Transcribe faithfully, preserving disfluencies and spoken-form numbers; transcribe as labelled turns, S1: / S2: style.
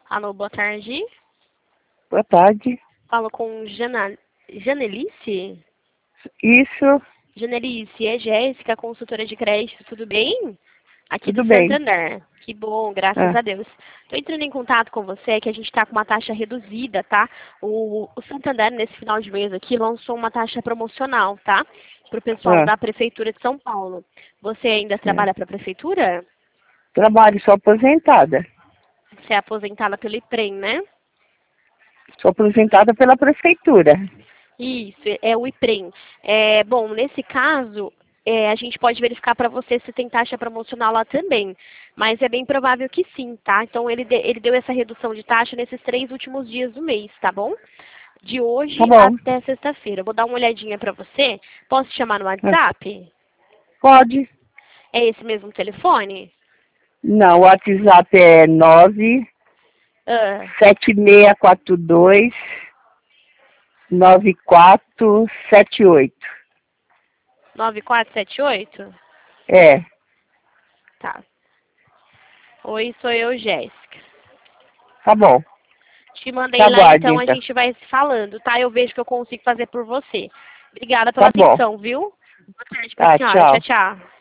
S1: Alô, boa tarde.
S2: Boa tarde.
S1: Falo com Jana... Janelice?
S2: Isso,
S1: Janelice, é Jéssica, consultora de crédito, tudo bem? Aqui do
S2: tudo bem.
S1: Santander. Que bom, graças
S2: Ah,
S1: a Deus. Estou entrando em contato com você, que a gente está com uma taxa reduzida, tá? O, o Santander, nesse final de mês aqui, lançou uma taxa promocional, tá? Para o pessoal
S2: ah,
S1: da Prefeitura de São Paulo. Você ainda
S2: é.
S1: trabalha para a Prefeitura?
S2: Trabalho, sou aposentada.
S1: Você é aposentada pelo IPREM, né?
S2: Sou aposentada pela prefeitura.
S1: Isso, é o IPREM. É, bom, nesse caso, é, a gente pode verificar para você se tem taxa promocional lá também. Mas é bem provável que sim, tá? Então ele, de- ele deu essa redução de taxa nesses três últimos dias do mês, tá bom? De
S2: Tá
S1: hoje
S2: bom.
S1: até sexta-feira. Eu vou dar uma olhadinha para você. Posso te chamar no
S2: Ah,
S1: WhatsApp?
S2: pode.
S1: É esse mesmo telefone?
S2: Não, o WhatsApp é nove
S1: Ah,
S2: sete seis quatro dois nove quatro sete oito.
S1: nove quatro sete oito?
S2: É,
S1: Tá. Oi, sou eu, Jéssica.
S2: tá bom.
S1: Te mandei
S2: Tá
S1: lá,
S2: aguarde,
S1: então a
S2: então.
S1: gente vai se falando, tá? Eu vejo que eu consigo fazer por você. Obrigada pela
S2: Tá bom.
S1: atenção, viu? Boa tarde pra
S2: Tá,
S1: senhora. Tchau,
S2: tchau.
S1: tchau.